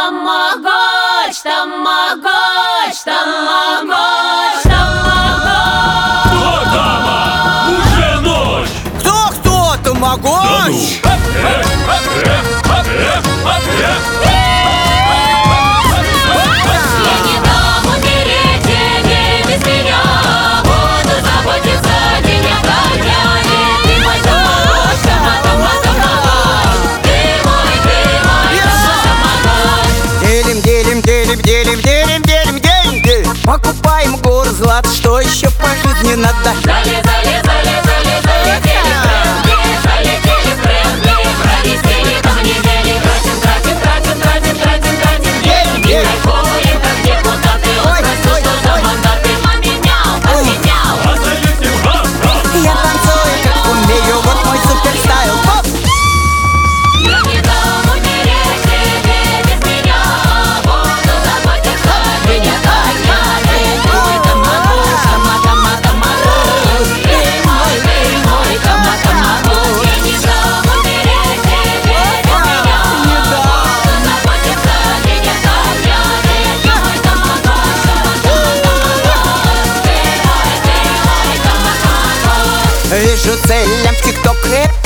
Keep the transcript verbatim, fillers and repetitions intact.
тамагоч, тамагоч, тамагоч, тамагоч. Кто дома? Уже ночь! Кто-кто, тамагоч? Да ну! Я не дам умереть тебе без меня. Буду заботиться день ото дня. Ты мой тамагоч, тама, тама, тамагоч. Ты мой, ты мой, тама, тамагоч. Делим, делим, делим, делим, делим, делим, делим, делим. Покупаем гору злата, что еще по жизни надо? Зале, зале, зале, зале, залетели бренды, залетели бренды, пролетели ко мне денег. Тратим, тратим, тратим, тратим, тратим, тратим деньги. Кайфуем, как депутаты, он просил, что за мандаты поменял, поменял. А залетим ха-ха! Я танцую, как умею, вот мой суперстайл. Оп! Я не дам умереть тебе без меня. Буду заботиться день ото дня. Ты мой тамагоч, тама, тама, тамагоч. Ты мой, ты мой, тама, тамагоч. Я не дам умереть тебе без меня. Буду заботиться день ото дня. Ты мой тамагоч, тама, тама, тамагоч. Ты мой, ты мой, тама, тамагоч. Вижу цель в тик-ток рэп.